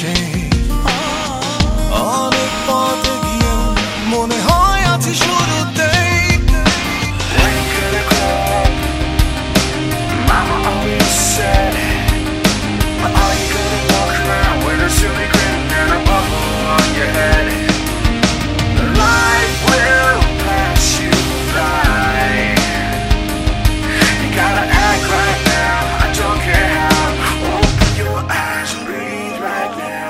নিমেষে অনেক পথ গিয়ে মনে হয় আছে শুরুতেই Mama always said, all you gotta walk around with a silly grin and a bubble on your head. Life will pass you by. You gotta act right now, I don't care how. Open your eyes and breathe right now.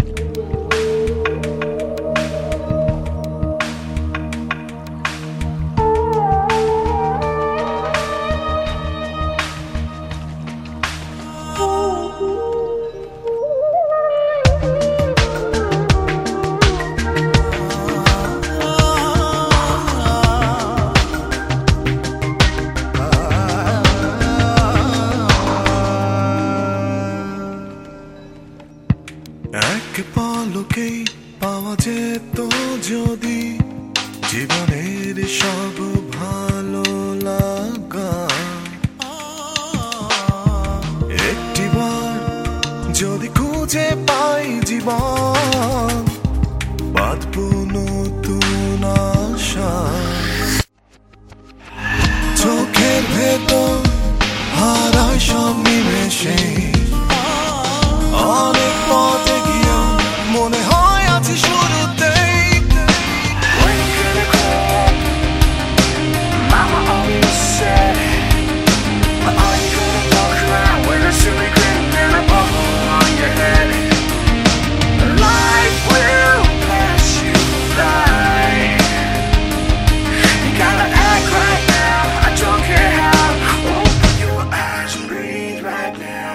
এক পলকেই পাওয়া যেত যদি জীবনের সব ভালো লাগা একটিবার যদি খুঁজে পাই জীবন বাঁধবো নতুন আশা চোখের ভেতর হারায় সব নিমেষে অনেক পথে গিয়ে মনে হয় আছে শুরুতেই When you gonna grow up? Mama always said, all you gotta walk around with a silly grin and a bubble on your head. Life will pass you by. You gotta act right now, I don't care how. Open your eyes and breathe right now.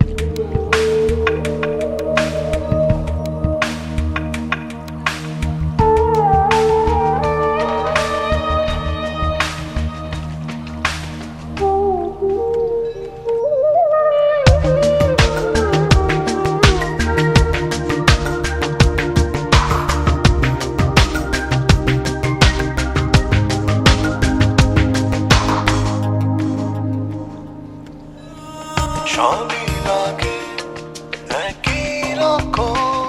সবই লাগে একই রকম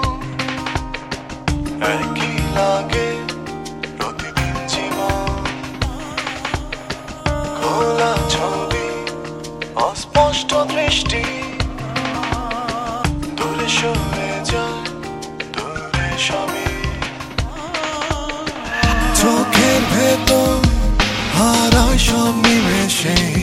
একই লাগে প্রতিদিন জীবন খোলা ছবি অস্পষ্ট দৃষ্টি দূরে সরে যায় দূরে সবই চোখের ভেতর হারায় সব নিমেষে